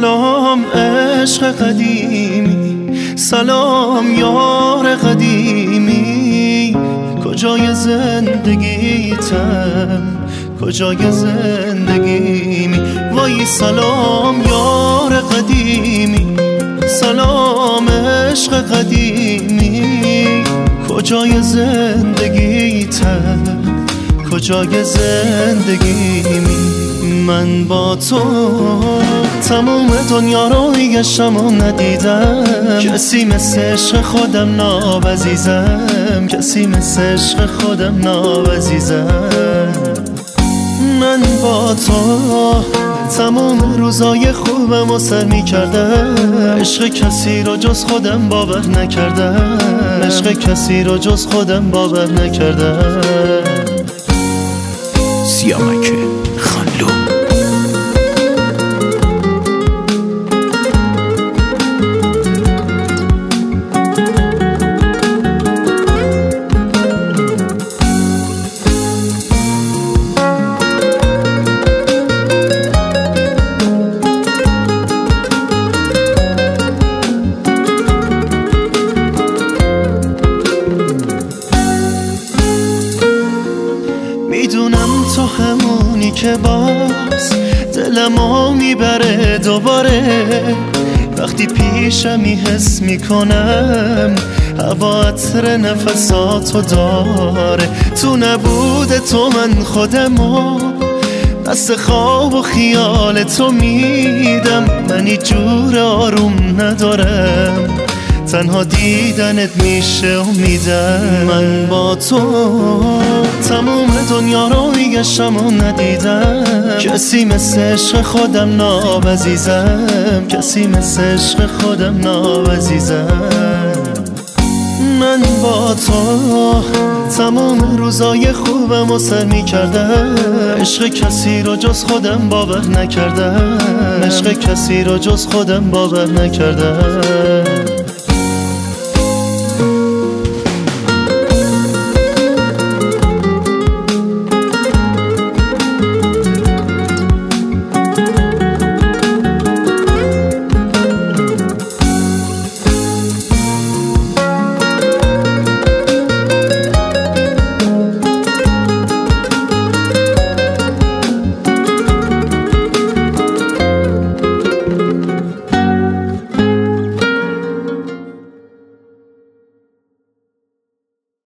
سلام عشق قدیمی، سلام یار قدیمی. کجای زندگیتم، کجای زندگیمی؟ وای سلام یار قدیمی، سلام عشق قدیمی. کجای زندگیتم، کجای زندگیمی؟ من با تو تموم دنیا رو گشتم و ندیدم، کسی مثل عشق خودم نابزیزم، کسی مثل عشق خودم نابزیزم. من با تو تموم روزای خوبم و سر می کردم، عشق کسی رو جز خودم باور نکردم، عشق کسی رو جز خودم باور نکردم. سیامک خانلو. میدونم تو همونی که باز دلمو میبره دوباره، وقتی پیشمی حس میکنم هوا عطر نفساتو داره. تو نبود تو من خودمو دست خواب و خیال تو میدم، من هیچ جور آروم ندارم، تنها دیدنت میشه امیدم. من با تو تموم دنیا رو میگشتم و ندیدم، کسی مثل عشق خودم نابزیزم، کسی مثل عشق خودم نابزیزم. من با تو تموم روزای خوبم و سر میکردم، عشق کسی رو جز خودم باور نکردم، عشق کسی رو جز خودم باور نکردم.